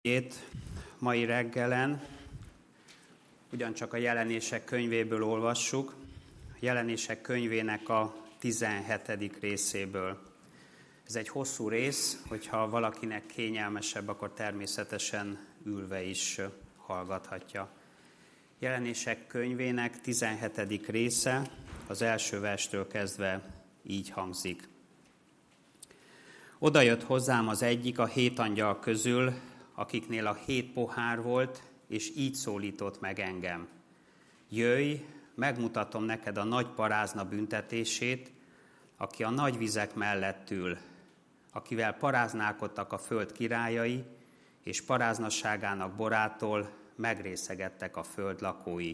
Mai reggelen ugyancsak a Jelenések könyvéből olvassuk, a Jelenések könyvének a 17. részéből. Ez egy hosszú rész, hogyha valakinek kényelmesebb, akkor természetesen ülve is hallgathatja. Jelenések könyvének 17. része az első verstől kezdve így hangzik. Oda jött hozzám az egyik a 7 angyal közül, akiknél a 7 pohár volt, és így szólított meg engem. Jöjj, megmutatom neked a nagy parázna büntetését, aki a nagy vizek mellett ül, akivel paráználkodtak a föld királyai, és paráznasságának borától megrészegettek a föld lakói.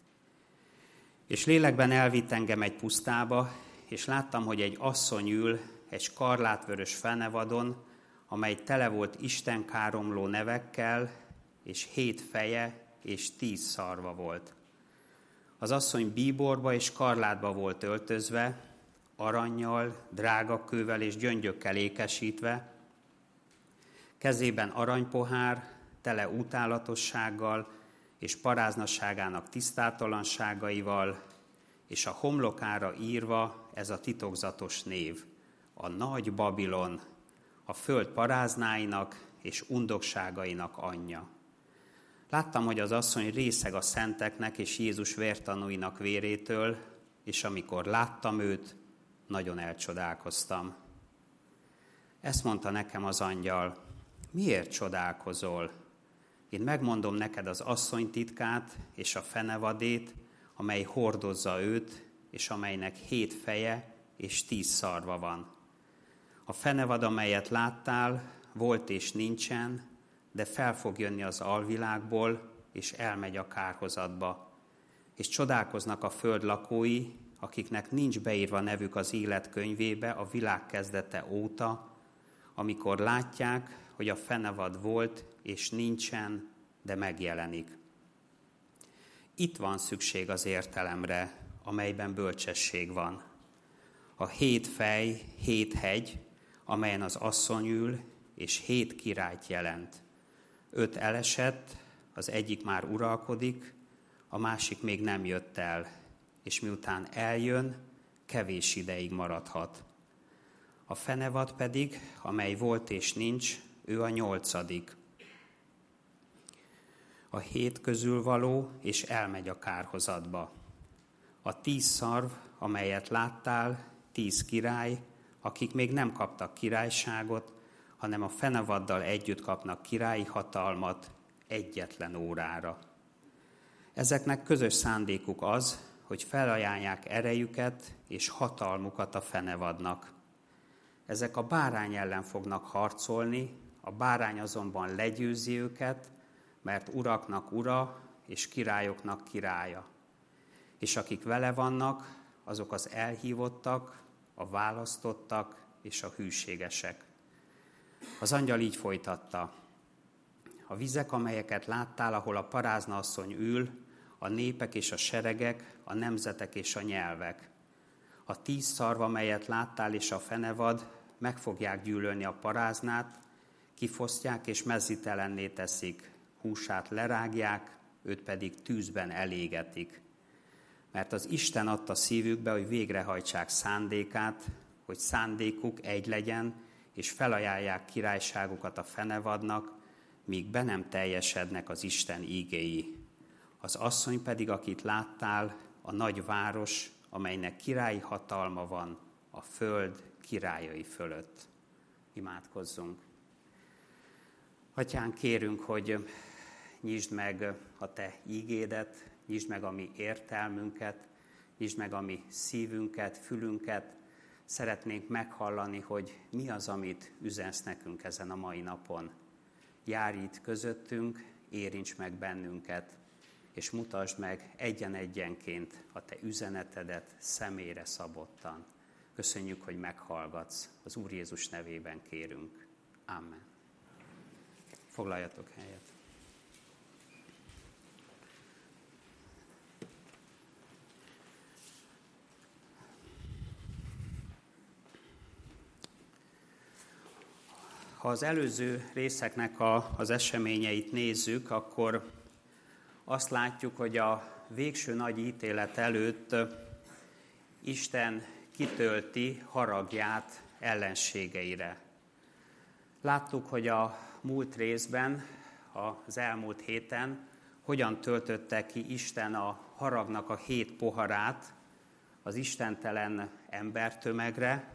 És lélekben elvitt engem egy pusztába, és láttam, hogy egy asszony ül egy skarlátvörös fenevadon, amely tele volt istenkáromló nevekkel, és 7 feje és 10 szarva volt. Az asszony bíborba és skarlátba volt öltözve, arannyal, drágakővel és gyöngyökkel ékesítve, kezében aranypohár, tele utálatossággal és paráznasságának tisztátalanságaival, és a homlokára írva ez a titokzatos név, a Nagy Babilon, a föld paráznáinak és undokságainak anyja. Láttam, hogy az asszony részeg a szenteknek és Jézus vértanúinak vérétől, és amikor láttam őt, nagyon elcsodálkoztam. Ezt mondta nekem az angyal, miért csodálkozol? Én megmondom neked az asszony titkát és a fenevadét, amely hordozza őt, és amelynek 7 feje és 10 szarva van. A fenevad, amelyet láttál, volt és nincsen, de fel fog jönni az alvilágból, és elmegy a kárhozatba. És csodálkoznak a föld lakói, akiknek nincs beírva nevük az élet könyvébe a világ kezdete óta, amikor látják, hogy a fenevad volt és nincsen, de megjelenik. Itt van szükség az értelemre, amelyben bölcsesség van. A 7 fej, 7 hegy, amelyen az asszony ül, és 7 királyt jelent. 5 elesett, az egyik már uralkodik, a másik még nem jött el, és miután eljön, kevés ideig maradhat. A fenevad pedig, amely volt és nincs, ő a 8. A 7 közül való, és elmegy a kárhozatba. A 10 szarv, amelyet láttál, 10 király, akik még nem kaptak királyságot, hanem a fenevaddal együtt kapnak királyi hatalmat egyetlen órára. Ezeknek közös szándékuk az, hogy felajánlják erejüket és hatalmukat a fenevadnak. Ezek a bárány ellen fognak harcolni, a bárány azonban legyőzi őket, mert uraknak ura és királyoknak királya. És akik vele vannak, azok az elhívottak, a választottak és a hűségesek. Az angyal így folytatta. A vizek, amelyeket láttál, ahol a parázna asszony ül, a népek és a seregek, a nemzetek és a nyelvek. A 10 szarv, amelyet láttál, és a fenevad meg fogják gyűlölni a paráznát, kifosztják és mezzitelenné teszik, húsát lerágják, őt pedig tűzben elégetik. Mert az Isten adta szívükbe, hogy végrehajtsák szándékát, hogy szándékuk egy legyen, és felajánlják királyságukat a fenevadnak, míg be nem teljesednek az Isten ígéi. Az asszony pedig, akit láttál, a nagy város, amelynek királyi hatalma van a föld királyai fölött. Imádkozzunk. Atyánk, kérünk, hogy nyisd meg a te ígédet, nyisd meg a mi értelmünket, nyisd meg a mi szívünket, fülünket. Szeretnénk meghallani, hogy mi az, amit üzensz nekünk ezen a mai napon. Járj itt közöttünk, érints meg bennünket, és mutasd meg egyen-egyenként a te üzenetedet személyre szabottan. Köszönjük, hogy meghallgatsz. Az Úr Jézus nevében kérünk. Amen. Foglaljatok helyet. Ha az előző részeknek az eseményeit nézzük, akkor azt látjuk, hogy a végső nagy ítélet előtt Isten kitölti haragját ellenségeire. Láttuk, hogy a múlt részben, az elmúlt héten hogyan töltötte ki Isten a haragnak a 7 poharát az istentelen embertömegre.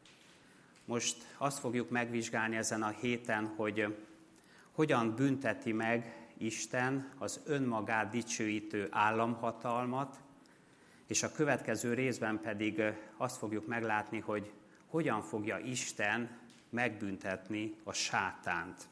Most azt fogjuk megvizsgálni ezen a héten, hogy hogyan bünteti meg Isten az önmagát dicsőítő államhatalmat, és a következő részben pedig azt fogjuk meglátni, hogy hogyan fogja Isten megbüntetni a sátánt.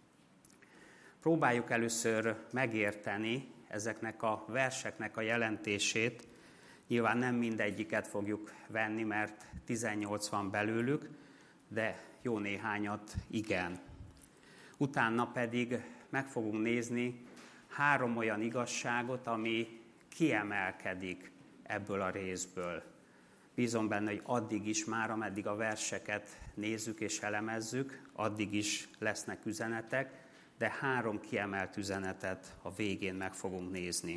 Próbáljuk először megérteni ezeknek a verseknek a jelentését. Nyilván nem mindegyiket fogjuk venni, mert 18 van belőlük, de jó néhányat igen. Utána pedig meg fogunk nézni 3 olyan igazságot, ami kiemelkedik ebből a részből. Bízom benne, hogy addig is már, ameddig a verseket nézzük és elemezzük, addig is lesznek üzenetek, de 3 kiemelt üzenetet a végén meg fogunk nézni.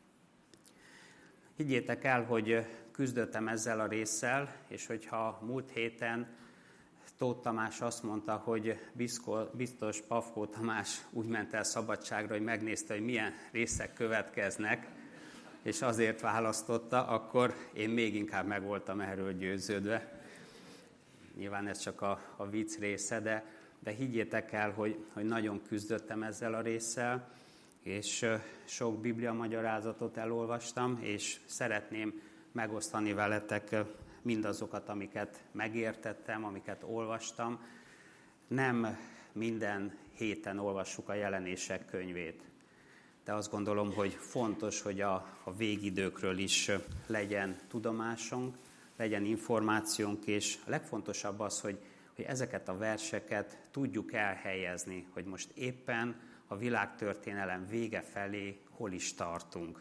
Higgyétek el, hogy küzdöttem ezzel a résszel, és hogyha múlt héten Tóth Tamás azt mondta, hogy biztos Pafkó Tamás úgy ment el szabadságra, hogy megnézte, hogy milyen részek következnek, és azért választotta, akkor én még inkább meg voltam erről győződve. Nyilván ez csak a vicc része, de higgyétek el, hogy nagyon küzdöttem ezzel a résszel, és sok Biblia magyarázatot elolvastam, és szeretném megosztani veletek mindazokat, amiket megértettem, amiket olvastam. Nem minden héten olvassuk a Jelenések könyvét, de azt gondolom, hogy fontos, hogy a végidőkről is legyen tudomásunk, legyen információnk, és a legfontosabb az, hogy ezeket a verseket tudjuk elhelyezni, hogy most éppen a világtörténelem vége felé hol is tartunk.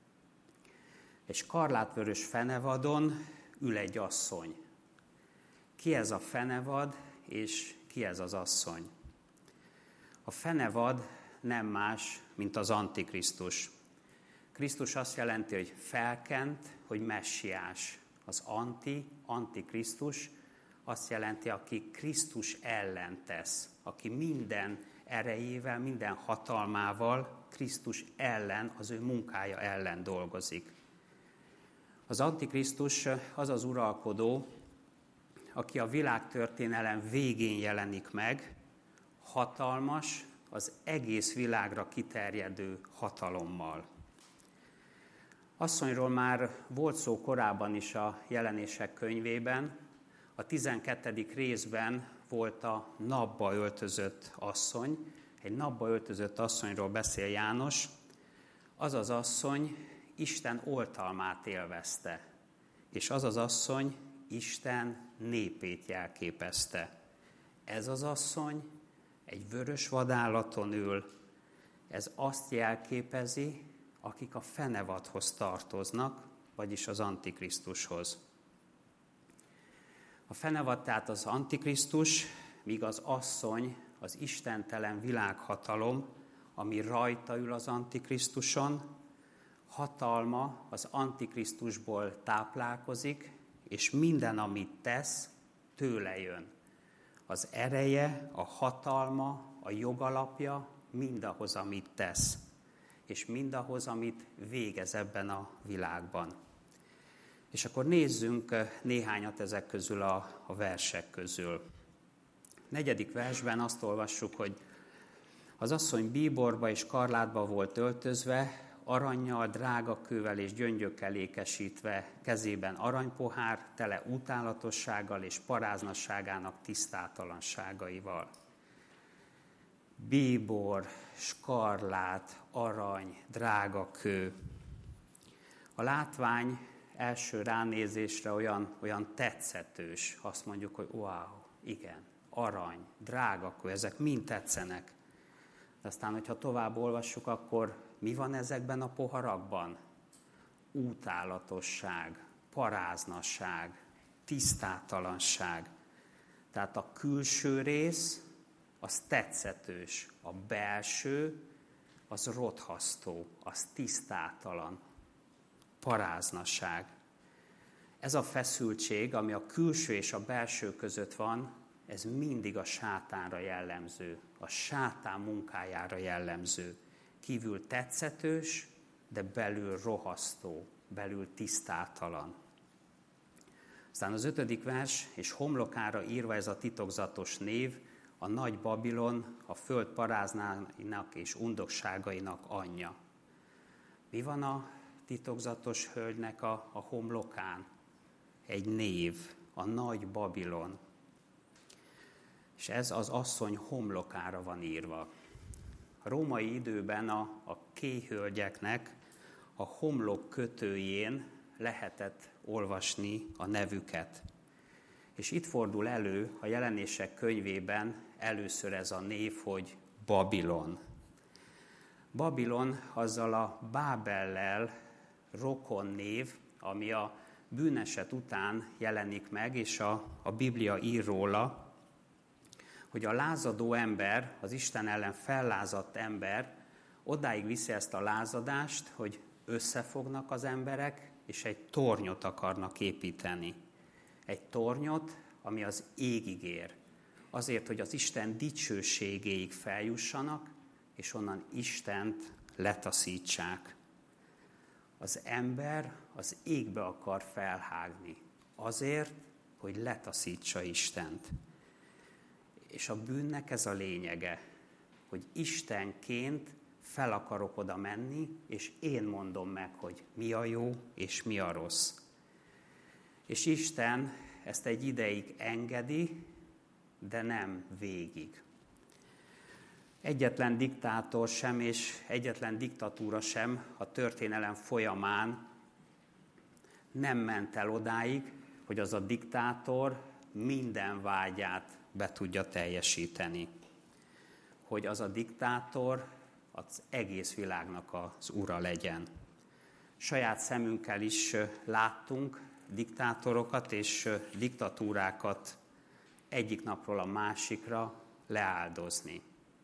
Egy skarlátvörös fenevadon ül egy asszony. Ki ez a fenevad, és ki ez az asszony? A fenevad nem más, mint az Antikrisztus. Krisztus azt jelenti, hogy felkent, hogy messiás. Az Antikrisztus azt jelenti, aki Krisztus ellen tesz, aki minden erejével, minden hatalmával Krisztus ellen, az ő munkája ellen dolgozik. Az Antikrisztus az az uralkodó, aki a világtörténelem végén jelenik meg, hatalmas, az egész világra kiterjedő hatalommal. Asszonyról már volt szó korábban is a Jelenések könyvében. A 12. részben volt a napba öltözött asszony. Egy napba öltözött asszonyról beszél János. Az az asszony Isten oltalmát élvezte, és az az asszony Isten népét jelképezte. Ez az asszony egy vörös vadállaton ül, ez azt jelképezi, akik a fenevadhoz tartoznak, vagyis az Antikrisztushoz. A fenevad tehát az Antikrisztus, míg az asszony az istentelen világhatalom, ami rajta ül az Antikrisztuson, hatalma az Antikrisztusból táplálkozik, és minden, amit tesz, tőle jön. Az ereje, a hatalma, a jogalapja mindahhoz, amit tesz, és mindahhoz, amit végez ebben a világban. És akkor nézzünk néhányat ezek közül a versek közül. 4. versben azt olvassuk, hogy az asszony bíborba és karlátba volt öltözve, arannyal, drágakővel és gyöngyökkel ékesítve, kezében aranypohár, tele utálatossággal és paráznasságának tisztátalanságaival. Bíbor, skarlát, arany, drágakő. A látvány első ránézésre olyan tetszetős. Azt mondjuk, hogy wow, igen, arany, drágakő, ezek mind tetszenek. De aztán, hogyha tovább olvassuk, akkor mi van ezekben a poharakban? Utálatosság, paráznasság, tisztátalanság. Tehát a külső rész az tetszetős, a belső az rothasztó, az tisztátalan, paráznaság. Ez a feszültség, ami a külső és a belső között van, ez mindig a sátánra jellemző, a sátán munkájára jellemző. Kívül tetszetős, de belül rohasztó, belül tisztátalan. Aztán az 5. vers, és homlokára írva ez a titokzatos név, a nagy Babilon, a föld paráznáinak és undokságainak anyja. Mi van a titokzatos hölgynek a homlokán? Egy név, a nagy Babilon. És ez az asszony homlokára van írva. A római időben a kéhölgyeknek a homlok kötőjén lehetett olvasni a nevüket. És itt fordul elő a Jelenések könyvében először ez a név, hogy Babilon. Babilon azzal a Bábellel rokon név, ami a bűneset után jelenik meg, és a Biblia ír róla, hogy a lázadó ember, az Isten ellen fellázadt ember odáig viszi ezt a lázadást, hogy összefognak az emberek, és egy tornyot akarnak építeni. Egy tornyot, ami az égig ér. Azért, hogy az Isten dicsőségéig feljussanak, és onnan Istent letaszítsák. Az ember az égbe akar felhágni. Azért, hogy letaszítsa Istent. És a bűnnek ez a lényege, hogy Istenként fel akarok oda menni, és én mondom meg, hogy mi a jó, és mi a rossz. És Isten ezt egy ideig engedi, de nem végig. Egyetlen diktátor sem, és egyetlen diktatúra sem a történelem folyamán nem ment el odáig, hogy az a diktátor minden vágyát be tudja teljesíteni. Hogy az a diktátor az egész világnak az ura legyen. Saját szemünkkel is láttunk diktátorokat és diktatúrákat egyik napról a másikra leáldozni.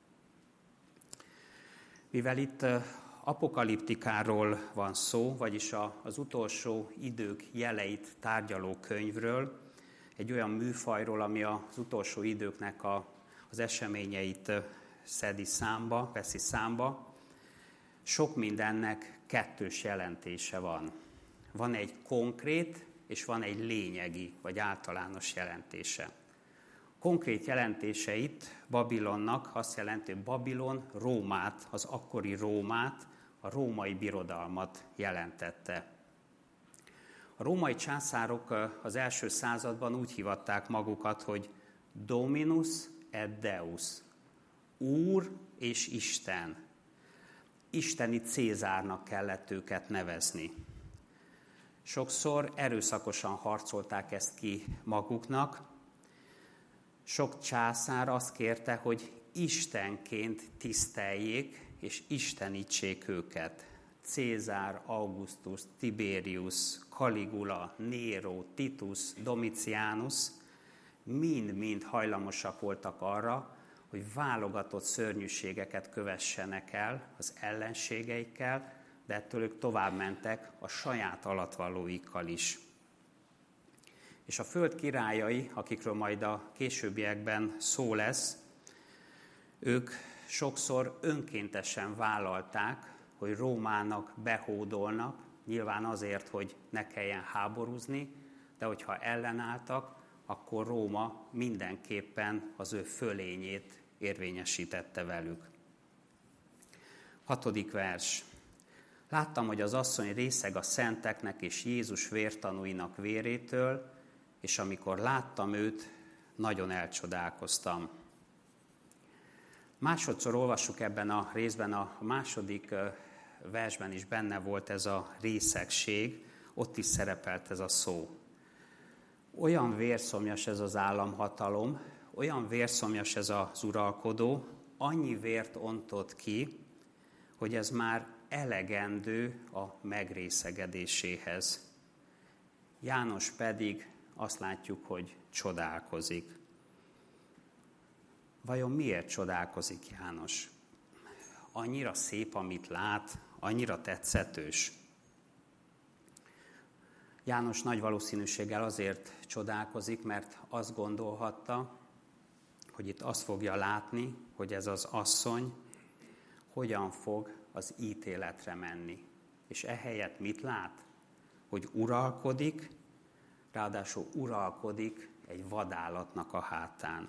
Mivel itt apokaliptikáról van szó, vagyis az utolsó idők jeleit tárgyaló könyvről, egy olyan műfajról, ami az utolsó időknek az eseményeit veszi számba, sok mindennek kettős jelentése van. Van egy konkrét, és van egy lényegi, vagy általános jelentése. Konkrét jelentése itt Babilonnak azt jelenti, hogy Babilon Rómát, az akkori Rómát, a római birodalmat jelentette. A római császárok az első században úgy hívatták magukat, hogy Dominus et Deus, Úr és Isten. Isteni Cézárnak kellett őket nevezni. Sokszor erőszakosan harcolták ezt ki maguknak. Sok császár azt kérte, hogy Istenként tiszteljék és istenítsék őket. Cézár, Augustus, Tiberius, Caligula, Nero, Titus, Domitianus mind-mind hajlamosak voltak arra, hogy válogatott szörnyűségeket kövessenek el az ellenségeikkel, de ettől ők tovább mentek a saját alattvalóikkal is. És a föld királyai, akikről majd a későbbiekben szó lesz, ők sokszor önkéntesen vállalták, hogy Rómának behódolnak, nyilván azért, hogy ne kelljen háborúzni, de hogyha ellenálltak, akkor Róma mindenképpen az ő fölényét érvényesítette velük. 6. vers. Láttam, hogy az asszony részeg a szenteknek és Jézus vértanúinak vérétől, és amikor láttam őt, nagyon elcsodálkoztam. Másodszor olvassuk ebben a részben, a második versben is benne volt ez a részegség, ott is szerepelt ez a szó. Olyan vérszomjas ez az államhatalom, olyan vérszomjas ez az uralkodó, annyi vért ontott ki, hogy ez már elegendő a megrészegedéséhez. János pedig azt látjuk, hogy csodálkozik. Vajon miért csodálkozik János? Annyira szép, amit lát, annyira tetszetős. János nagy valószínűséggel azért csodálkozik, mert azt gondolhatta, hogy itt azt fogja látni, hogy ez az asszony hogyan fog az ítéletre menni. És ehelyett mit lát? Hogy uralkodik, ráadásul uralkodik egy vadállatnak a hátán.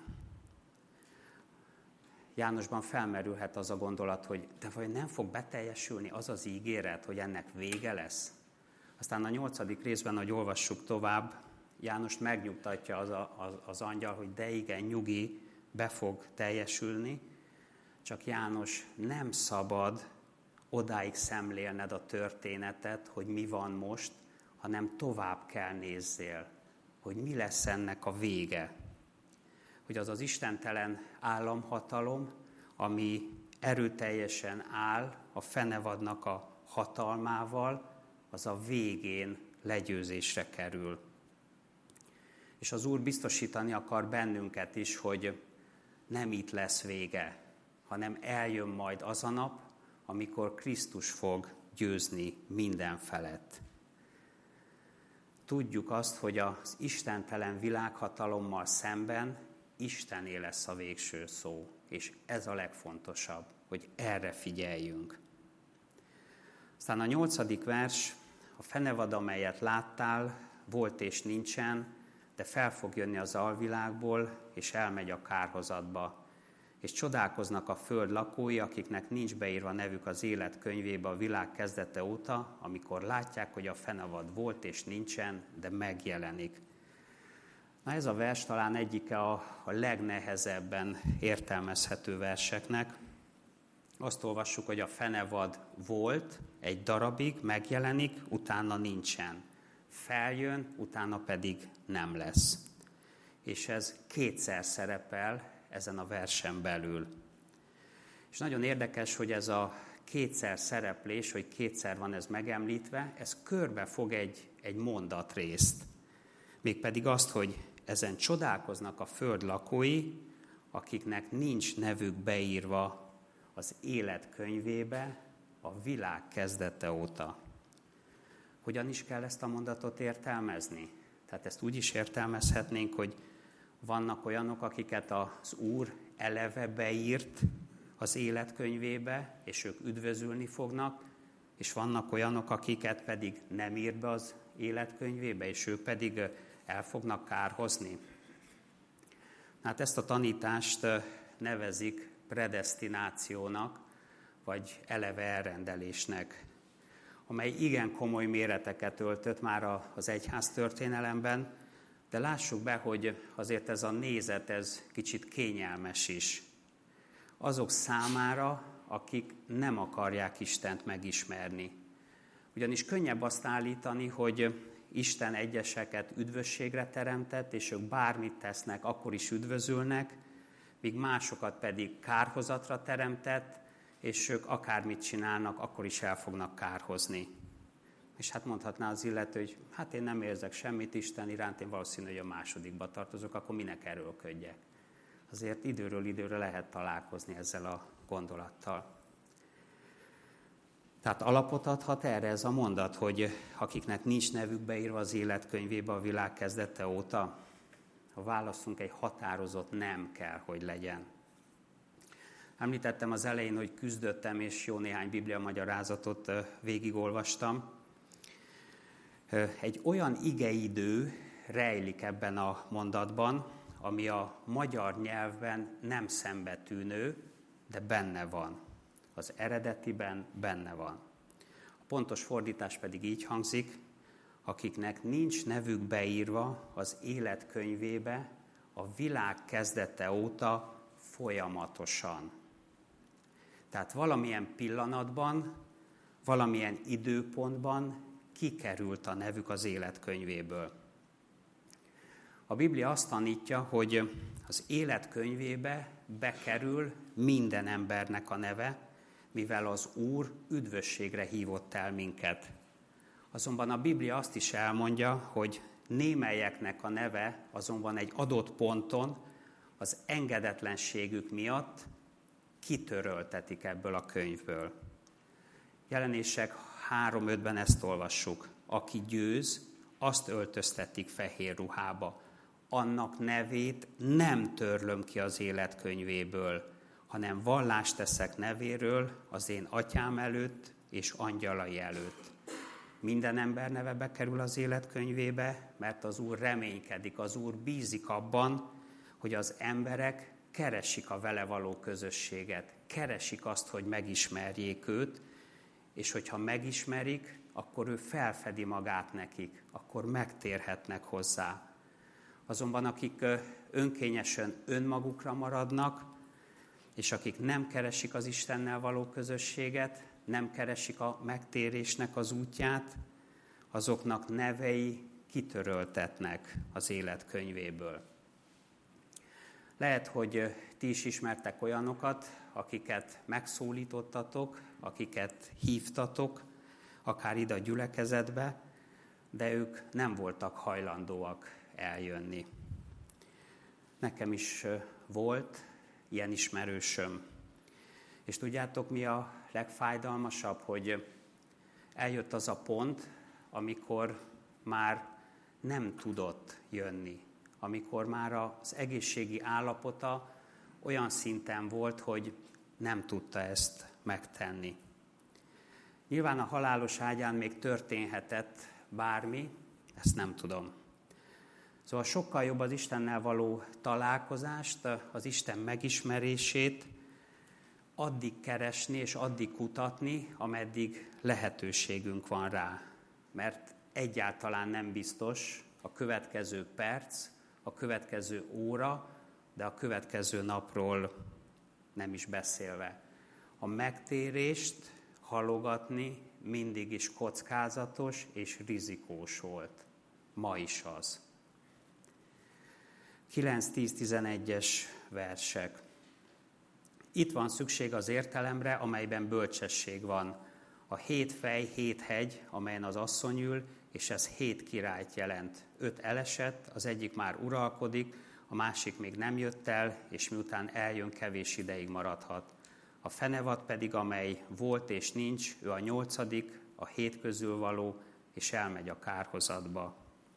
Jánosban felmerülhet az a gondolat, hogy de vajon nem fog beteljesülni az az ígéret, hogy ennek vége lesz? Aztán a 8. részben, ahogy olvassuk tovább, Jánost megnyugtatja az angyal, hogy de igen, nyugi, be fog teljesülni, csak János, nem szabad odáig szemlélned a történetet, hogy mi van most, hanem tovább kell nézzél, hogy mi lesz ennek a vége. Hogy az az istentelen államhatalom, ami erőteljesen áll a fenevadnak a hatalmával, az a végén legyőzésre kerül. És az Úr biztosítani akar bennünket is, hogy nem itt lesz vége, hanem eljön majd az a nap, amikor Krisztus fog győzni minden felett. Tudjuk azt, hogy az istentelen világhatalommal szemben Istené lesz a végső szó, és ez a legfontosabb, hogy erre figyeljünk. Aztán a 8. vers, a fenevad, amelyet láttál, volt és nincsen, de fel fog jönni az alvilágból, és elmegy a kárhozatba. És csodálkoznak a föld lakói, akiknek nincs beírva nevük az élet könyvébe a világ kezdete óta, amikor látják, hogy a fenevad volt és nincsen, de megjelenik. Na ez a vers talán egyike a legnehezebben értelmezhető verseknek. Azt olvassuk, hogy a fenevad volt, egy darabig megjelenik, utána nincsen. Feljön, utána pedig nem lesz. És ez kétszer szerepel ezen a versen belül. És nagyon érdekes, hogy ez a kétszer szereplés, hogy kétszer van ez megemlítve, ez körbefog egy mondatrészt. Mégpedig azt, hogy ezen csodálkoznak a föld lakói, akiknek nincs nevük beírva az élet könyvébe a világ kezdete óta. Hogyan is kell ezt a mondatot értelmezni? Tehát ezt úgy is értelmezhetnénk, hogy vannak olyanok, akiket az Úr eleve beírt az életkönyvébe, és ők üdvözülni fognak, és vannak olyanok, akiket pedig nem írt be az életkönyvébe, és ők pedig el fognak kárhozni. Hát ezt a tanítást nevezik predesztinációnak, vagy eleve elrendelésnek, amely igen komoly méreteket öltött már az egyház történelemben, de lássuk be, hogy azért ez a nézet, ez kicsit kényelmes is. Azok számára, akik nem akarják Istent megismerni. Ugyanis könnyebb azt állítani, hogy Isten egyeseket üdvösségre teremtett, és ők bármit tesznek, akkor is üdvözülnek, míg másokat pedig kárhozatra teremtett, és ők akármit csinálnak, akkor is el fognak kárhozni. És hát mondhatná az illető, hogy hát én nem érzek semmit Isten iránt, én valószínű, hogy a másodikba tartozok, akkor minek erőlködjek. Azért időről időre lehet találkozni ezzel a gondolattal. Tehát alapot adhat erre ez a mondat, hogy akiknek nincs nevük beírva az életkönyvébe a világ kezdete óta, a válaszunk egy határozott nem kell, hogy legyen. Említettem az elején, hogy küzdöttem, és jó néhány biblia magyarázatot végigolvastam. Egy olyan igeidő rejlik ebben a mondatban, ami a magyar nyelvben nem szembetűnő, de benne van. Az eredetiben benne van. A pontos fordítás pedig így hangzik, akiknek nincs nevük beírva az életkönyvébe a világ kezdete óta folyamatosan. Tehát valamilyen pillanatban, valamilyen időpontban kikerült a nevük az életkönyvéből. A Biblia azt tanítja, hogy az életkönyvébe bekerül minden embernek a neve, mivel az Úr üdvösségre hívott el minket. Azonban a Biblia azt is elmondja, hogy némelyeknek a neve azonban egy adott ponton az engedetlenségük miatt kitöröltetik ebből a könyvből. Jelenések 3:5-ben ezt olvassuk. Aki győz, azt öltöztetik fehér ruhába. Annak nevét nem törlöm ki az életkönyvéből, hanem vallást teszek nevéről az én atyám előtt és angyalai előtt. Minden ember neve bekerül az életkönyvébe, mert az Úr reménykedik, az Úr bízik abban, hogy az emberek keresik a vele való közösséget, keresik azt, hogy megismerjék őt, és hogyha megismerik, akkor ő felfedi magát nekik, akkor megtérhetnek hozzá. Azonban akik önkényesen önmagukra maradnak, és akik nem keresik az Istennel való közösséget, nem keresik a megtérésnek az útját, azoknak nevei kitöröltetnek az életkönyvéből. Lehet, hogy ti is ismertek olyanokat, akiket megszólítottatok, akiket hívtatok, akár ide a gyülekezetbe, de ők nem voltak hajlandóak eljönni. Nekem is volt ilyen ismerősöm. És tudjátok, mi a legfájdalmasabb, hogy eljött az a pont, amikor már nem tudott jönni, amikor már az egészségi állapota olyan szinten volt, hogy nem tudta ezt megtenni. Nyilván a halálos ágyán még történhetett bármi, ezt nem tudom. Szóval sokkal jobb az Istennel való találkozást, az Isten megismerését addig keresni és addig kutatni, ameddig lehetőségünk van rá. Mert egyáltalán nem biztos a következő perc, a következő óra, de a következő napról nem is beszélve. A megtérést halogatni mindig is kockázatos és rizikós volt. Ma is az. 9-10-11-es versek. Itt van szükség az értelemre, amelyben bölcsesség van. A 7 fej, 7 hegy, amelyen az asszony ül, és ez 7 királyt jelent. 5 elesett, az egyik már uralkodik, a másik még nem jött el, és miután eljön, kevés ideig maradhat. A fenevad pedig, amely volt és nincs, ő a 8., a 7 közül való, és elmegy a kárhozatba.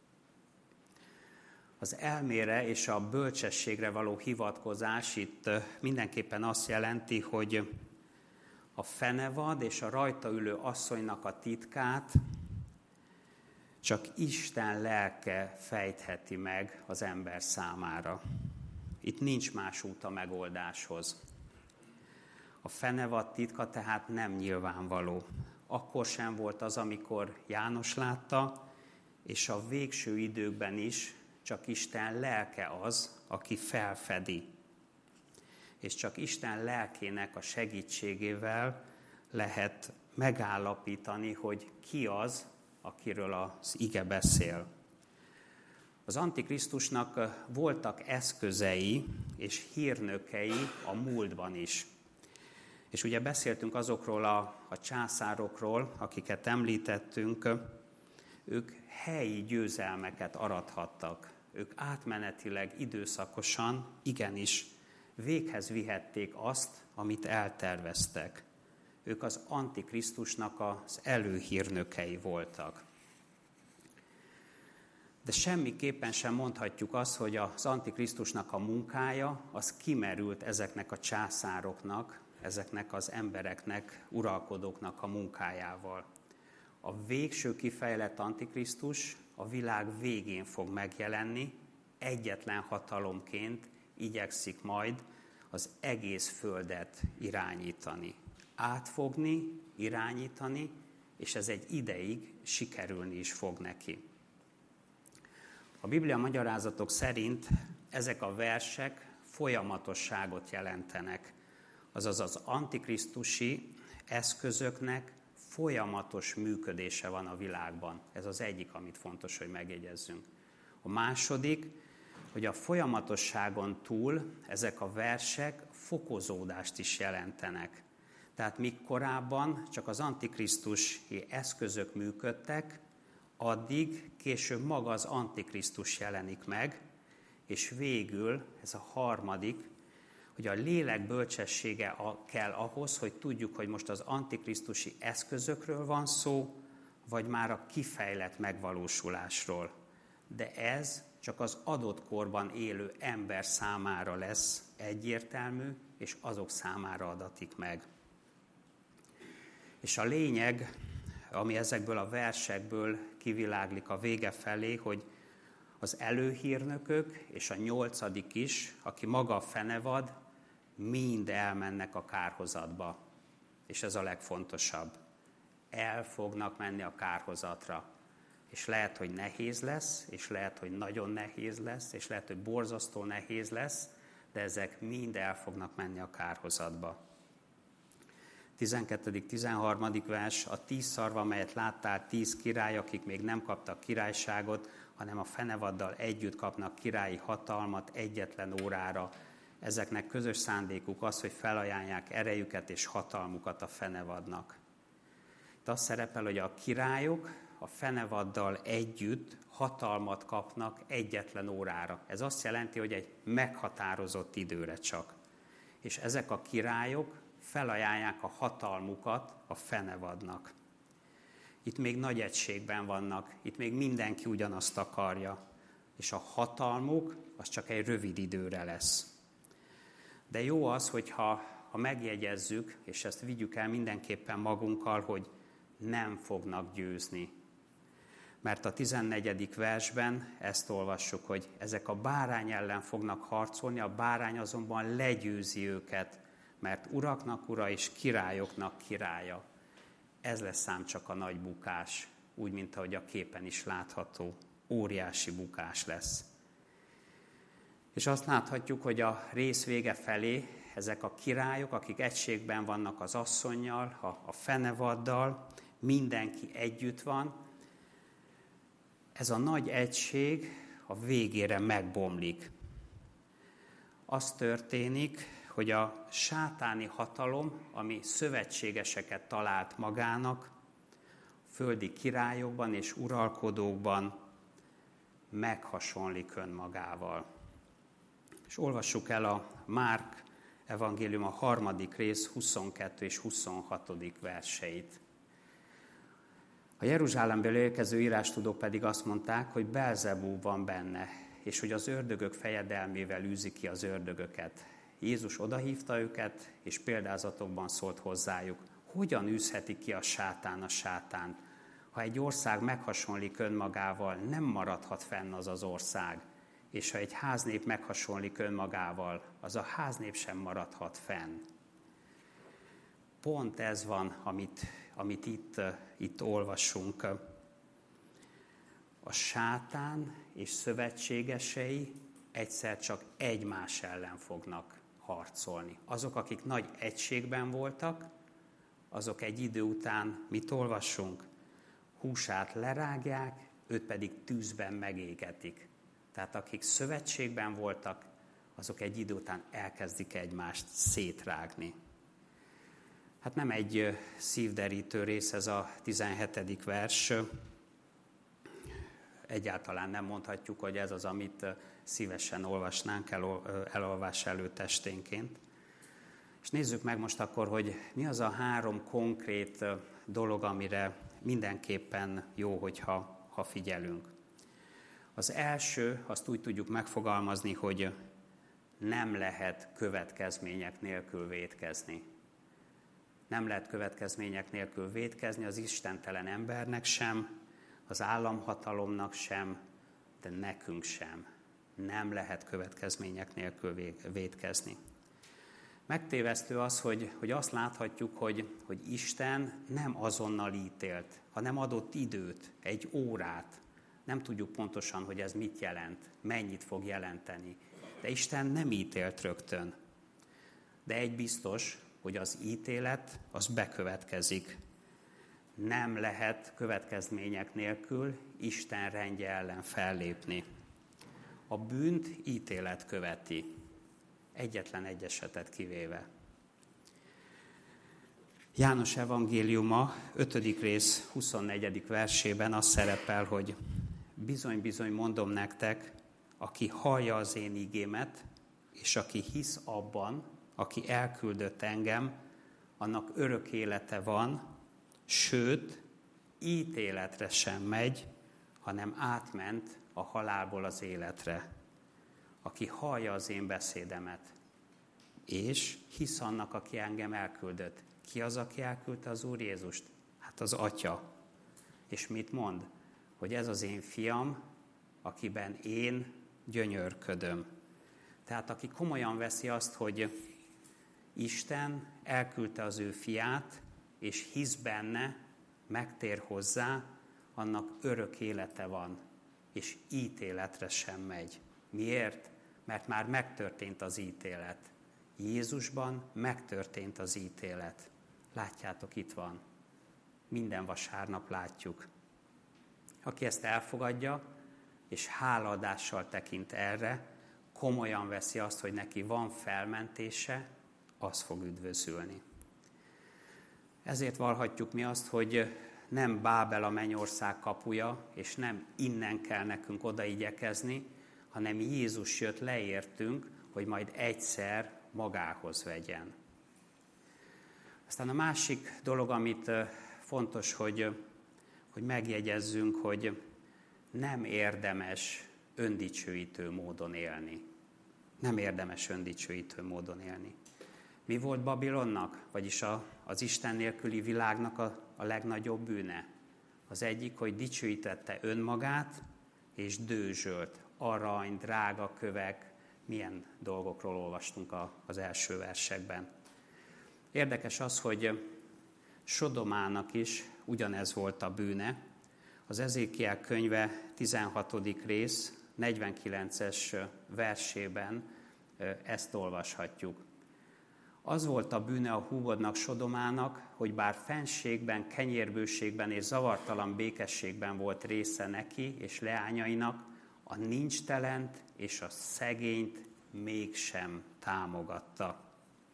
Az elmére és a bölcsességre való hivatkozás itt mindenképpen azt jelenti, hogy a fenevad és a rajta ülő asszonynak a titkát csak Isten lelke fejtheti meg az ember számára. Itt nincs más út a megoldáshoz. A fenevad titka tehát nem nyilvánvaló. Akkor sem volt az, amikor János látta, és a végső időkben is csak Isten lelke az, aki felfedi. És csak Isten lelkének a segítségével lehet megállapítani, hogy ki az, akiről az ige beszél. Az Antikrisztusnak voltak eszközei és hírnökei a múltban is. És ugye beszéltünk azokról a császárokról, akiket említettünk, ők helyi győzelmeket arathattak. Ők átmenetileg, időszakosan, igenis, véghez vihették azt, amit elterveztek. Ők az Antikrisztusnak az előhírnökei voltak. De semmiképpen sem mondhatjuk azt, hogy az Antikrisztusnak a munkája az kimerült ezeknek a császároknak, ezeknek az embereknek, uralkodóknak a munkájával. A végső kifejlett Antikrisztus a világ végén fog megjelenni, egyetlen hatalomként igyekszik majd az egész földet irányítani. Átfogni, irányítani, és ez egy ideig sikerülni is fog neki. A Biblia magyarázatok szerint ezek a versek folyamatosságot jelentenek, azaz az antikrisztusi eszközöknek folyamatos működése van a világban. Ez az egyik, amit fontos, hogy megjegyezzünk. A második, hogy a folyamatosságon túl ezek a versek fokozódást is jelentenek. Tehát míg korábban csak az antikrisztusi eszközök működtek, addig később maga az antikrisztus jelenik meg, és végül, ez a harmadik, hogy a lélek bölcsessége kell ahhoz, hogy tudjuk, hogy most az antikrisztusi eszközökről van szó, vagy már a kifejlett megvalósulásról. De ez csak az adott korban élő ember számára lesz egyértelmű, és azok számára adatik meg. És a lényeg, ami ezekből a versekből kiviláglik a vége felé, hogy az előhírnökök és a 8. is, aki maga a fenevad, mind elmennek a kárhozatba. És ez a legfontosabb. El fognak menni a kárhozatra. És lehet, hogy nehéz lesz, és lehet, hogy nagyon nehéz lesz, és lehet, hogy borzasztó nehéz lesz, de ezek mind el fognak menni a kárhozatba. 12.-13. vers, a 10 szarva, melyet láttál, 10 király, akik még nem kaptak királyságot, hanem a fenevaddal együtt kapnak királyi hatalmat egyetlen órára. Ezeknek közös szándékuk az, hogy felajánlják erejüket és hatalmukat a fenevadnak. Itt az szerepel, hogy a királyok a fenevaddal együtt hatalmat kapnak egyetlen órára. Ez azt jelenti, hogy egy meghatározott időre csak. És ezek a királyok felajánlják a hatalmukat a fenevadnak. Itt még nagy egységben vannak, itt még mindenki ugyanazt akarja, és a hatalmuk az csak egy rövid időre lesz. De jó az, hogyha megjegyezzük, és ezt vigyük el mindenképpen magunkkal, hogy nem fognak győzni. Mert a 14. versben ezt olvassuk, hogy ezek a bárány ellen fognak harcolni, a bárány azonban legyőzi őket, mert uraknak ura és királyoknak királya. Ez lesz ám csak a nagy bukás, úgy, mint ahogy a képen is látható. Óriási bukás lesz. És azt láthatjuk, hogy a rész vége felé ezek a királyok, akik egységben vannak az asszonnyal, a fenevaddal, mindenki együtt van. Ez a nagy egység a végére megbomlik. Az történik, hogy a sátáni hatalom, ami szövetségeseket talált magának, földi királyokban és uralkodókban meghasonlik önmagával. És olvassuk el a Márk evangélium a 3. rész 22 és 26. verseit. A Jeruzsálemből érkező írástudók pedig azt mondták, hogy Belzebú van benne, és hogy az ördögök fejedelmével űzi ki az ördögöket. Jézus odahívta őket, és példázatokban szólt hozzájuk. Hogyan űzheti ki a sátánt? Ha egy ország meghasonlik önmagával, nem maradhat fenn az az ország. És ha egy háznép meghasonlik önmagával, az a háznép sem maradhat fenn. Pont ez van, amit itt olvasunk. A sátán és szövetségesei egyszer csak egymás ellen fognak harcolni. Azok, akik nagy egységben voltak, azok egy idő után, mit olvassunk? Húsát lerágják, őt pedig tűzben megégetik. Tehát akik szövetségben voltak, azok egy idő után elkezdik egymást szétrágni. Hát nem egy szívderítő rész ez a 17. vers. Egyáltalán nem mondhatjuk, hogy ez az, amit szívesen olvasnánk elolvás előtt esténként. És nézzük meg most akkor, hogy mi az a 3 konkrét dolog, amire mindenképpen jó, hogyha figyelünk. Az első, azt úgy tudjuk megfogalmazni, hogy nem lehet következmények nélkül vétkezni. Nem lehet következmények nélkül vétkezni az istentelen embernek sem, az államhatalomnak sem, de nekünk sem. Nem lehet következmények nélkül vétkezni. Megtévesztő az, hogy azt láthatjuk, hogy Isten nem azonnal ítélt, hanem adott időt, egy órát. Nem tudjuk pontosan, hogy ez mit jelent, mennyit fog jelenteni. De Isten nem ítélt rögtön. De egy biztos, hogy az ítélet, az bekövetkezik. Nem lehet következmények nélkül Isten rendje ellen fellépni. A bűnt ítélet követi, egyetlen egy esetet kivéve. János evangéliuma 5. rész 24. versében az szerepel, hogy bizony-bizony mondom nektek, aki hallja az én igémet, és aki hisz abban, aki elküldött engem, annak örök élete van, sőt, ítéletre sem megy, hanem átment a halálból az életre. Aki hallja az én beszédemet, és hisz annak, aki engem elküldött. Ki az, aki elküldte az Úr Jézust? Hát az Atya. És mit mond? Hogy ez az én fiam, akiben én gyönyörködöm. Tehát aki komolyan veszi azt, hogy Isten elküldte az ő fiát, és hisz benne, megtér hozzá, annak örök élete van, és ítéletre sem megy. Miért? Mert már megtörtént az ítélet. Jézusban megtörtént az ítélet. Látjátok, itt van. Minden vasárnap látjuk. Aki ezt elfogadja, és hálaadással tekint erre, komolyan veszi azt, hogy neki van felmentése, az fog üdvözülni. Ezért vallhatjuk mi azt, hogy nem Bábel a mennyország kapuja, és nem innen kell nekünk oda igyekezni, hanem Jézus jött leértünk, hogy majd egyszer magához vegyen. Aztán a másik dolog, amit fontos, hogy megjegyezzünk, hogy nem érdemes öndicsőítő módon élni. Nem érdemes öndicsőítő módon élni. Mi volt Babilonnak, vagyis az Isten nélküli világnak a legnagyobb bűne? Az egyik, hogy dicsőítette önmagát, és dőzsölt. Arany, drága kövek, milyen dolgokról olvastunk az első versekben. Érdekes az, hogy Sodomának is ugyanez volt a bűne. Az Ezékiel könyve 16. rész, 49-es versében ezt olvashatjuk. Az volt a bűne a húgodnak, Sodomának, hogy bár fenségben, kenyérbőségben és zavartalan békességben volt része neki és leányainak, a nincstelent és a szegényt mégsem támogatta.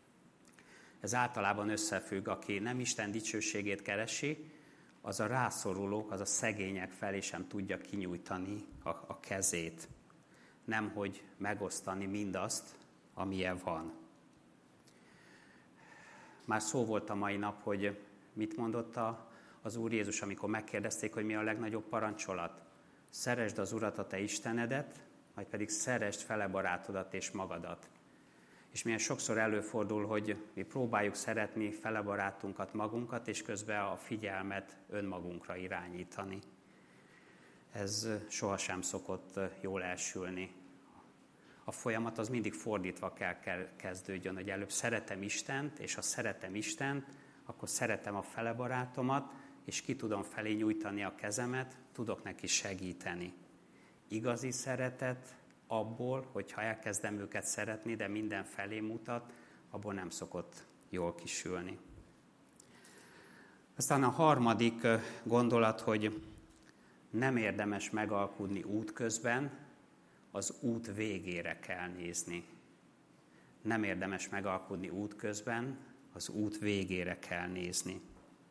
Ez általában összefügg, aki nem Isten dicsőségét keresi, az a rászorulók, az a szegények felé sem tudja kinyújtani a kezét. Nemhogy megosztani mindazt, amilyen van. Már szó volt a mai nap, hogy mit mondott az Úr Jézus, amikor megkérdezték, hogy mi a legnagyobb parancsolat. Szeresd az Urat, a te Istenedet, majd pedig szeresd fele barátodat és magadat. És milyen sokszor előfordul, hogy mi próbáljuk szeretni fele barátunkat, magunkat, és közben a figyelmet önmagunkra irányítani. Ez sohasem szokott jól elsülni. A folyamat az mindig fordítva kell kezdődjön, hogy előbb szeretem Istent, és ha szeretem Istent, akkor szeretem a fele barátomat, és ki tudom felé nyújtani a kezemet, tudok neki segíteni. Igazi szeretet abból, hogyha elkezdem őket szeretni, de minden felé mutat, abból nem szokott jól kisülni. Aztán a harmadik gondolat, hogy nem érdemes megalkudni útközben, az út végére kell nézni. Nem érdemes megalkudni útközben, az út végére kell nézni.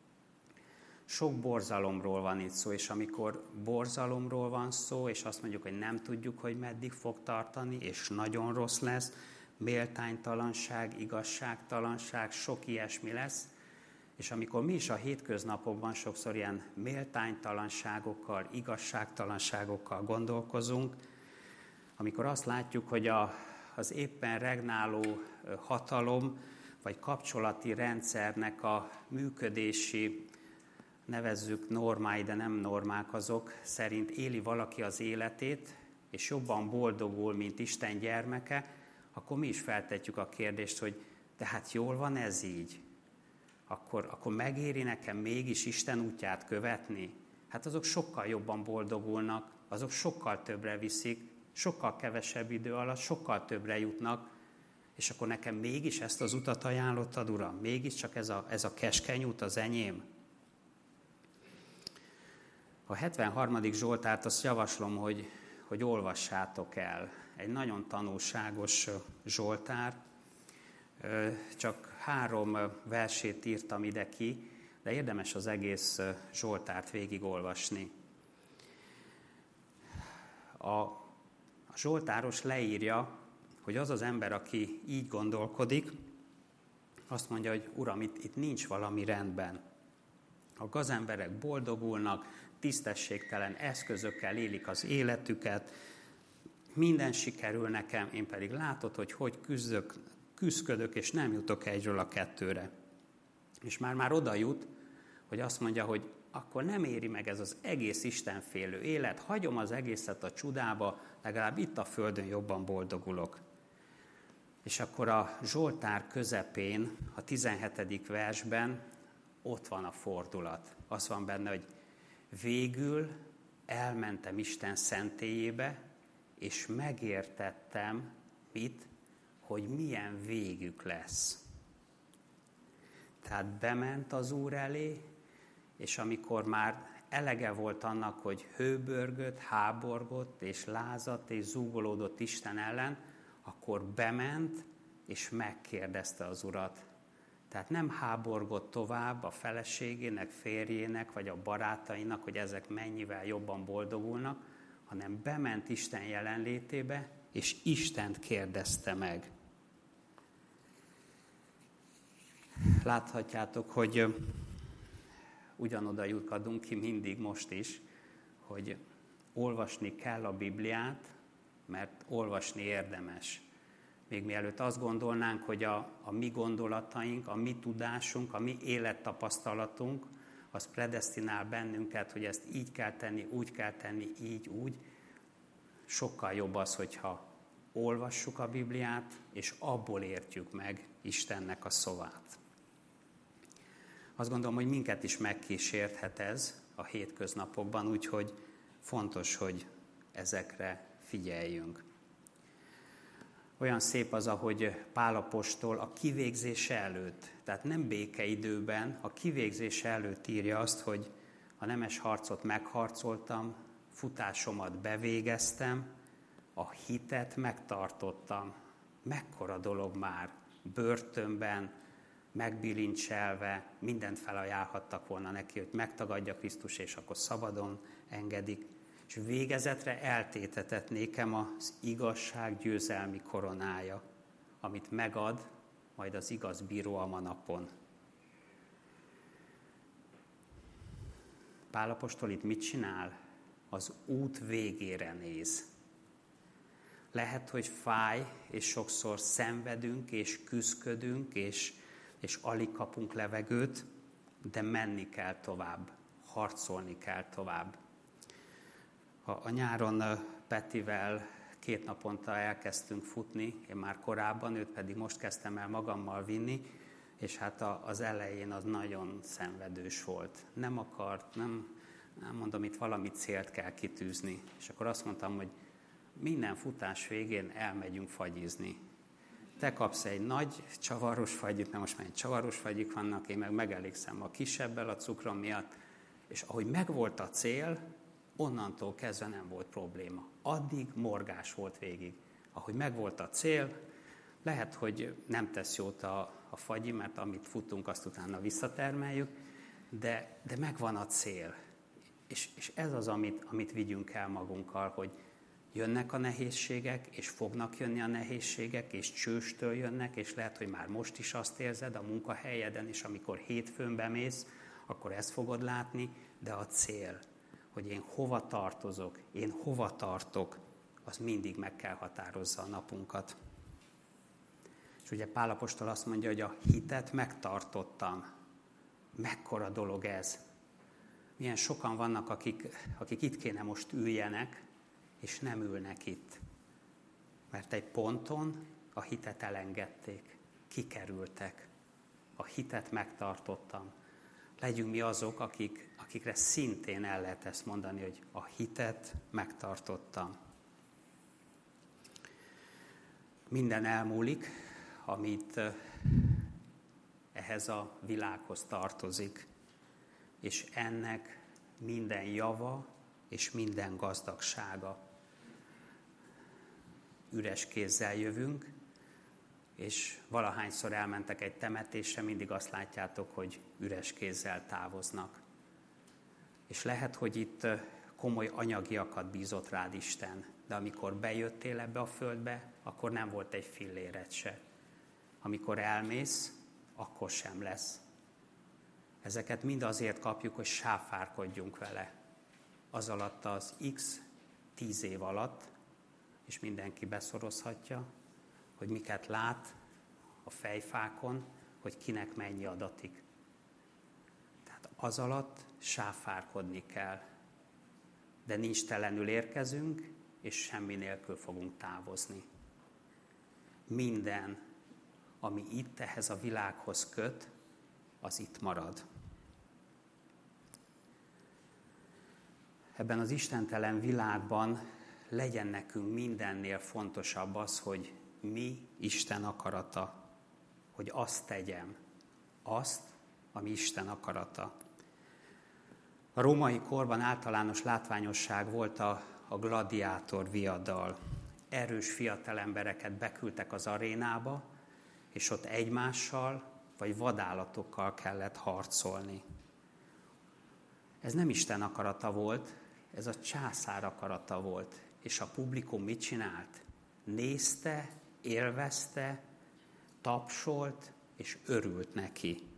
Sok borzalomról van itt szó, és amikor borzalomról van szó, és azt mondjuk, hogy nem tudjuk, hogy meddig fog tartani, és nagyon rossz lesz, méltánytalanság, igazságtalanság, sok ilyesmi lesz, és amikor mi is a hétköznapokban sokszor ilyen méltánytalanságokkal, igazságtalanságokkal gondolkozunk, amikor azt látjuk, hogy az éppen regnáló hatalom, vagy kapcsolati rendszernek a működési, nevezzük normái, de nem normák azok, szerint éli valaki az életét, és jobban boldogul, mint Isten gyermeke, akkor mi is feltetjük a kérdést, hogy de hát jól van ez így? Akkor megéri nekem mégis Isten útját követni? Hát azok sokkal jobban boldogulnak, azok sokkal többre viszik, sokkal kevesebb idő alatt, sokkal többre jutnak, és akkor nekem mégis ezt az utat ajánlottad, Uram? Mégiscsak ez a keskeny út az enyém? A 73. Zsoltárt azt javaslom, hogy olvassátok el. Egy nagyon tanulságos zsoltár. Csak 3 versét írtam ide ki, de érdemes az egész zsoltárt végigolvasni. A A zsoltáros leírja, hogy az az ember, aki így gondolkodik, azt mondja, hogy Uram, itt nincs valami rendben. A gazemberek boldogulnak, tisztességtelen eszközökkel élik az életüket, minden sikerül nekem, én pedig látod, hogy küzdködök, és nem jutok egyről a kettőre. És már oda jut, hogy azt mondja, hogy akkor nem éri meg ez az egész istenfélő élet, hagyom az egészet a csudába, legalább itt a földön jobban boldogulok. És akkor a Zsoltár közepén, a 17. versben ott van a fordulat. Az van benne, hogy végül elmentem Isten szentélyébe, és megértettem, hogy milyen végük lesz. Tehát bement az Úr elé, és amikor már elege volt annak, hogy hőbörgött, háborgott, és lázadt, és zúgolódott Isten ellen, akkor bement, és megkérdezte az Urat. Tehát nem háborgott tovább a feleségének, férjének, vagy a barátainak, hogy ezek mennyivel jobban boldogulnak, hanem bement Isten jelenlétébe, és Istent kérdezte meg. Láthatjátok, hogy ugyanoda lyukadunk ki mindig most is, hogy olvasni kell a Bibliát, mert olvasni érdemes. Még mielőtt azt gondolnánk, hogy a mi gondolataink, a mi tudásunk, a mi élettapasztalatunk, az predesztinál bennünket, hogy ezt így kell tenni, úgy kell tenni, így, úgy. Sokkal jobb az, hogyha olvassuk a Bibliát, és abból értjük meg Istennek a szavát. Azt gondolom, hogy minket is megkísérthet ez a hétköznapokban, úgyhogy fontos, hogy ezekre figyeljünk. Olyan szép az, ahogy Pál apostol a kivégzése előtt, tehát nem békeidőben, a kivégzése előtt írja azt, hogy a nemes harcot megharcoltam, futásomat bevégeztem, a hitet megtartottam. Mekkora dolog már, börtönben, megbilincselve, mindent felajánlhattak volna neki, hogy megtagadja Krisztus, és akkor szabadon engedik. És végezetre eltétetett nékem az igazság győzelmi koronája, amit megad majd az igaz bíró a manapon. Pál apostol itt mit csinál? Az út végére néz. Lehet, hogy fáj, és sokszor szenvedünk, és küszködünk, és alig kapunk levegőt, de menni kell tovább, harcolni kell tovább. A nyáron Petivel 2 naponta elkezdtünk futni, én már korábban, őt pedig most kezdtem el magammal vinni, és hát az elején az nagyon szenvedős volt. Nem akart, nem mondom, itt valami célt kell kitűzni. És akkor azt mondtam, hogy minden futás végén elmegyünk fagyizni. Te kapsz egy nagy csavaros fagyit, mert most már egy csavaros fagyik vannak, én meg megelégszem a kisebbel a cukrom miatt, és ahogy megvolt a cél, onnantól kezdve nem volt probléma. Addig morgás volt végig. Ahogy megvolt a cél, lehet, hogy nem tesz jót a fagyi, mert amit futunk, azt utána visszatermeljük, de megvan a cél. És ez az, amit vigyünk el magunkkal, hogy jönnek a nehézségek, és fognak jönni a nehézségek, és csőstől jönnek, és lehet, hogy már most is azt érzed a munkahelyeden, és amikor hétfőn bemész, akkor ezt fogod látni, de a cél, hogy én hova tartozok, én hova tartok, az mindig meg kell határozza a napunkat. És ugye Pál apostol azt mondja, hogy a hitet megtartottam. Mekkora dolog ez? Milyen sokan vannak, akik itt kéne most üljenek, és nem ülnek itt. Mert egy ponton a hitet elengedték, kikerültek. A hitet megtartottam. Legyünk mi azok, akikre szintén el lehet ezt mondani, hogy a hitet megtartottam. Minden elmúlik, amit ehhez a világhoz tartozik, és ennek minden java és minden gazdagsága. Üres kézzel jövünk, és valahányszor elmentek egy temetésre, mindig azt látjátok, hogy üres kézzel távoznak. És lehet, hogy itt komoly anyagiakat bízott rád Isten. de amikor bejöttél ebbe a földbe, akkor nem volt egy filléred se. Amikor elmész, akkor sem lesz. Ezeket mind azért kapjuk, hogy sáfárkodjunk vele. Az alatt az x 10 év alatt, és mindenki beszorozhatja, hogy miket lát a fejfákon, hogy kinek mennyi adatik. Tehát az alatt sáfárkodni kell. De nincs telenül érkezünk, és semmi nélkül fogunk távozni. Minden, ami itt ehhez a világhoz köt, az itt marad. Ebben az istentelen világban legyen nekünk mindennél fontosabb az, hogy mi Isten akarata, hogy azt tegyem, azt, ami Isten akarata. A római korban általános látványosság volt a gladiátor viadal. Erős fiatal embereket beküldtek az arénába, és ott egymással vagy vadállatokkal kellett harcolni. Ez nem Isten akarata volt, ez a császár akarata volt. És a publikum mit csinált? Nézte, élvezte, tapsolt, és örült neki.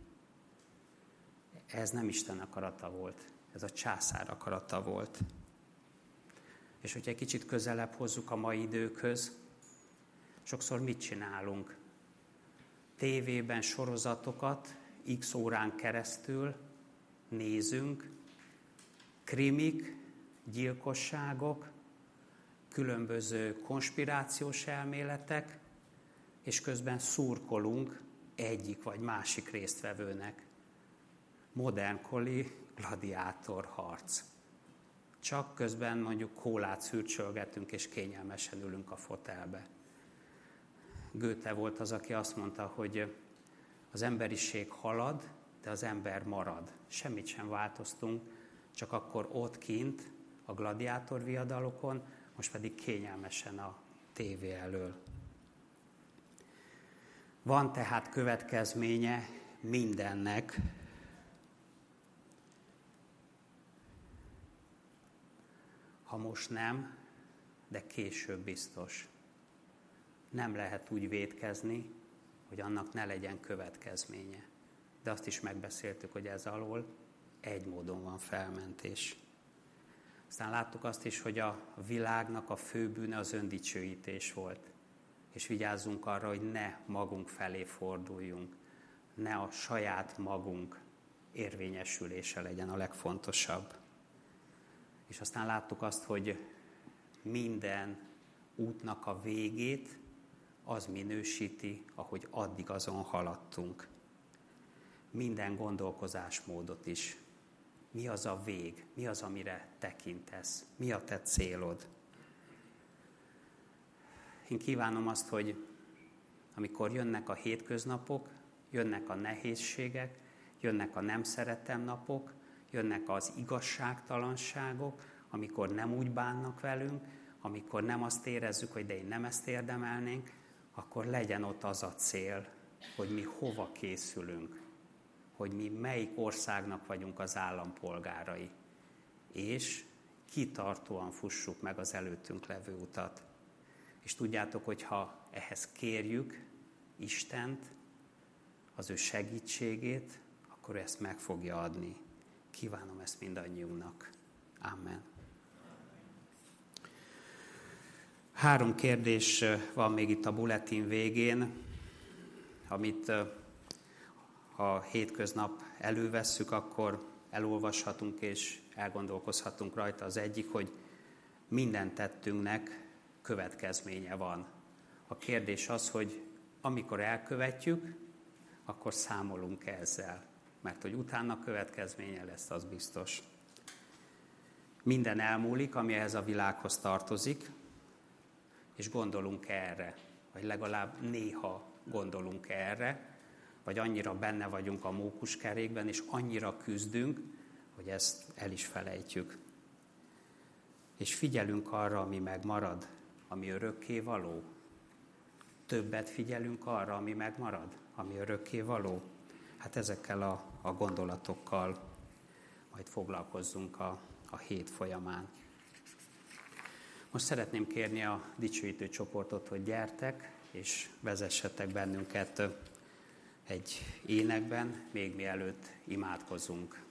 Ez nem Isten akarata volt, ez a császár akarata volt. És hogyha egy kicsit közelebb hozzuk a mai időkhöz, sokszor mit csinálunk? Tévében sorozatokat x órán keresztül nézünk, krimik, gyilkosságok, különböző konspirációs elméletek, és közben szurkolunk egyik vagy másik résztvevőnek. Modernkori gladiátor harc. Csak közben mondjuk kólát szürcsölgetünk, és kényelmesen ülünk a fotelbe. Goethe volt az, aki azt mondta, hogy az emberiség halad, de az ember marad. Semmit sem változtunk, csak akkor ott kint, a gladiátor viadalokon, most pedig kényelmesen a tévé elől. Van tehát következménye mindennek. Ha most nem, de később biztos. Nem lehet úgy vétkezni, hogy annak ne legyen következménye. De azt is megbeszéltük, hogy ez alól egy módon van felmentés. Aztán láttuk azt is, hogy a világnak a fő bűne az öndicsőítés volt. És vigyázzunk arra, hogy ne magunk felé forduljunk. Ne a saját magunk érvényesülése legyen a legfontosabb. És aztán láttuk azt, hogy minden útnak a végét az minősíti, ahogy addig azon haladtunk. Minden gondolkozásmódot is. Mi az a vég? Mi az, amire tekintesz? Mi a te célod? Én kívánom azt, hogy amikor jönnek a hétköznapok, jönnek a nehézségek, jönnek a nem szeretem napok, jönnek az igazságtalanságok, amikor nem úgy bánnak velünk, amikor nem azt érezzük, hogy de én nem ezt érdemelnénk, akkor legyen ott az a cél, hogy mi hova készülünk, hogy mi melyik országnak vagyunk az állampolgárai, és kitartóan fussuk meg az előttünk levő utat. És tudjátok, hogy ha ehhez kérjük Istent, az ő segítségét, akkor ő ezt meg fogja adni. Kívánom ezt mindannyiunknak. Amen. 3 kérdés van még itt a bulletin végén, amit ha hétköznap elővesszük, akkor elolvashatunk és elgondolkozhatunk rajta. Az egyik, hogy minden tettünknek következménye van. A kérdés az, hogy amikor elkövetjük, akkor számolunk ezzel, mert hogy utána következménye lesz, az biztos. Minden elmúlik, ami ehhez a világhoz tartozik, és gondolunk erre, vagy legalább néha gondolunk erre, vagy annyira benne vagyunk a mókuskerékben, és annyira küzdünk, hogy ezt el is felejtjük. És figyelünk arra, ami megmarad, ami örökké való. Többet figyelünk arra, ami megmarad, ami örökké való. Hát ezekkel a gondolatokkal majd foglalkozzunk a hét folyamán. Most szeretném kérni a dicsőítő csoportot, hogy gyertek, és vezessetek bennünket egy énekben, még mielőtt imádkozunk.